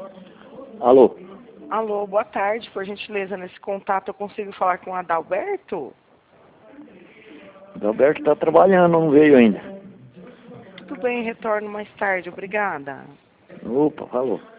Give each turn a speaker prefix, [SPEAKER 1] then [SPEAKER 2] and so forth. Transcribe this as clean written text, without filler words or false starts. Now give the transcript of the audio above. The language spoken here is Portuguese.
[SPEAKER 1] Alô?
[SPEAKER 2] Alô, boa tarde. Por gentileza, nesse contato eu consigo falar com o Adalberto?
[SPEAKER 1] O Alberto está trabalhando, não veio ainda.
[SPEAKER 2] Tudo bem, retorno mais tarde. Obrigada.
[SPEAKER 1] Opa, falou.